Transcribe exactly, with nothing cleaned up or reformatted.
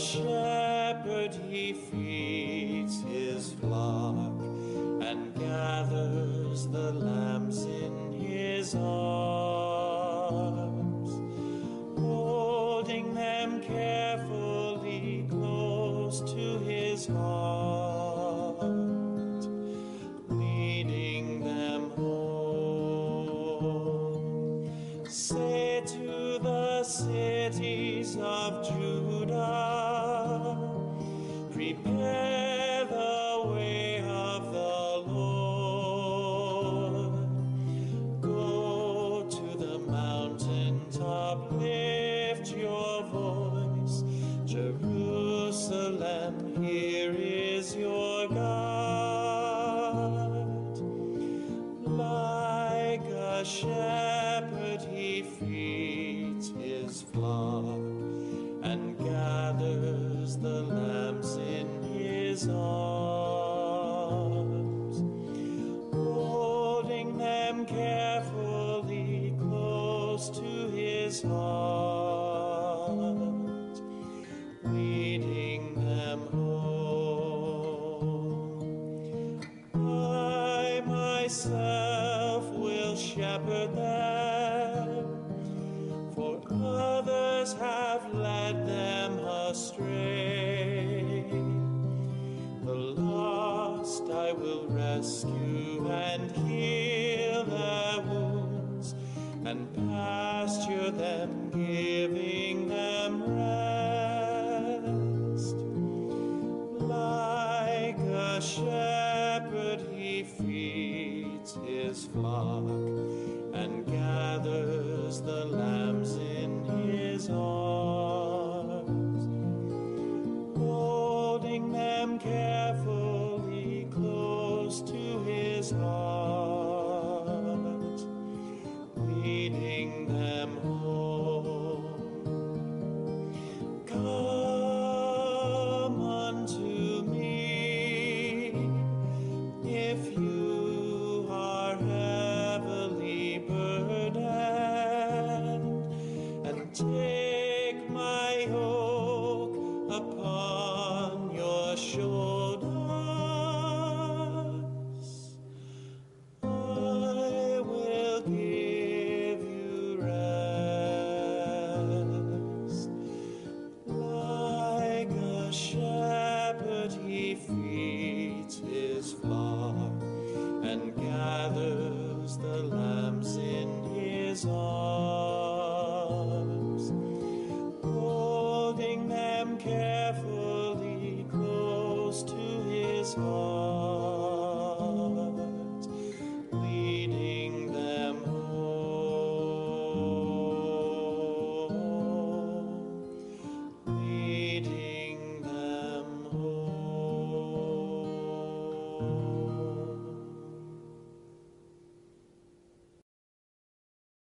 shepherd, he feeds his flock and gathers the lambs in his arms, holding them carefully close to his heart, leading them home. Say to the cities of Judah, prepare the way of the Lord. Go to the mountaintop, lift your voice. Jerusalem, here is your God. Like a shepherd, he feeds his flock and gathers the lambs in his arms, holding them carefully close to his heart, leading them home. I myself will shepherd them, for others have led them astray. The lost I will rescue and heal their wounds, and pasture them, giving them rest. Like a shepherd, he feeds his flock and gathers the lambs in his arms, holding them carefully close to his heart, leading them home. Come unto me, if you are heavily burdened, and take my yoke upon your shoulders. I will give you rest. Like a shepherd, he feeds his flock and gathers the lambs in his arms,